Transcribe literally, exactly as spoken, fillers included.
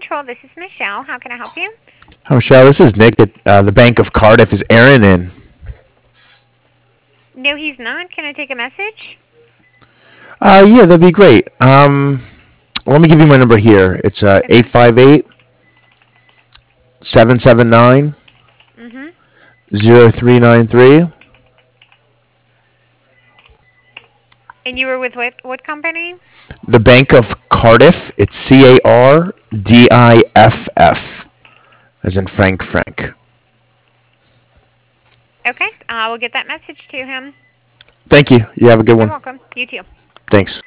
Control. This is Michelle. How can I help you? Hi, Michelle. This is Nick at uh, the Bank of Cardiff. Is Aaron in? No, he's not. Can I take a message? Uh, yeah, that'd be great. Um, let me give you my number here. It's uh, Okay. eight five eight, seven seven nine, Mhm. zero three nine three. And you were with what what company? The Bank of Cardiff. It's C A R D I F F, as in Frank Frank. Okay. I will get that message to him. Thank you. You have a good You're one. welcome. You too. Thanks.